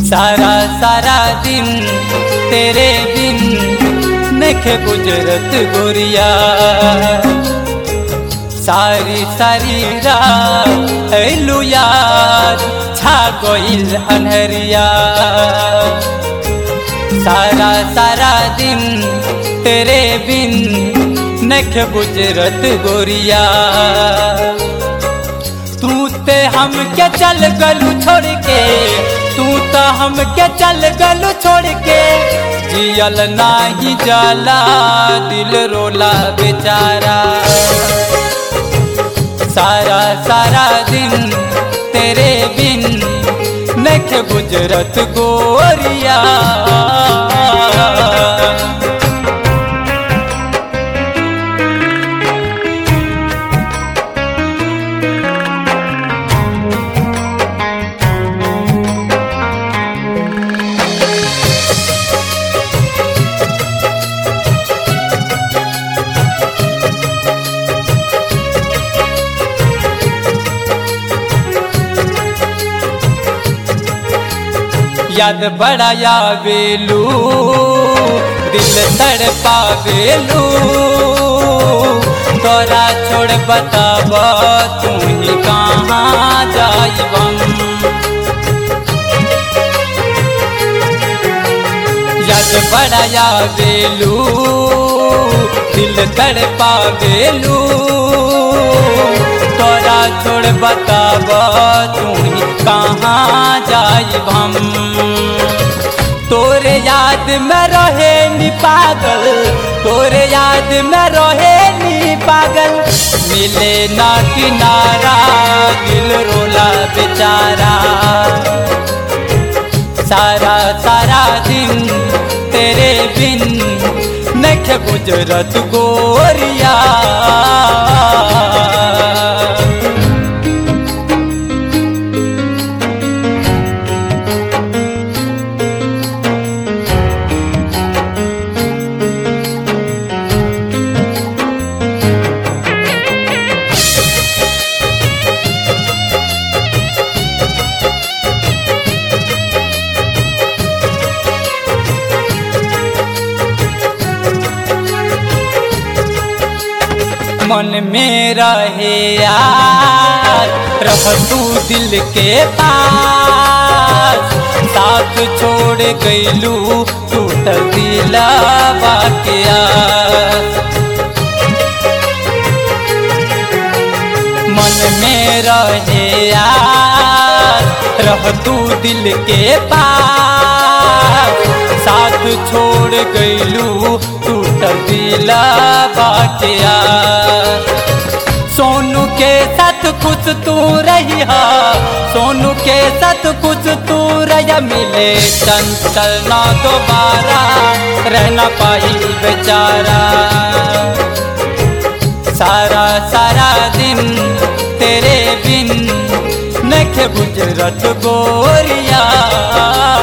सारा सारा दिन तेरे बिन नखे गुजरत गोरिया। सारी सारी रात ऐलू यार छा गइल अनहरिया। सारा सारा दिन तेरे बिन नखे गुजरत गोरिया। तू ते हमके चल गलू छोड़ के, तू तो हमके चल गलू छोड़ के। जियल नाही जाला दिल रोला बेचारा। सारा सारा दिन तेरे बिन नखे गुजरत गोरिया। याद बड़ा आवेलू दिल तड़पावेलू। तोरा छोड़ बताब तू ही कहाँ जाइबम। याद बड़ा आवेलू दिल तड़पावेलू। तोरा छोड़ बताब तू ही कहाँ जाइबम। तोरे याद में रहे नी पागल, तोरे याद में रहे नी पागल। मिले ना किनारा दिल रोला बेचारा। सारा सारा दिन तेरे बिन नखे गुजरत गोरिया। मन में रहे यार रह तू दिल के पास। साथ छोड़ गइलू टूटल दिलवा के आस। मन में रहे यार रह तू दिल के पास। साथ छोड़ गइलू टूटल दिलवा के आस। सोनू के साथ खुश तू रही हा, सोनू के साथ खुश तू रह। मिले चंचल ना दोबारा रहना पाई बेचारा। सारा सारा दिन तेरे बिन नखे गुजरत गोरिया।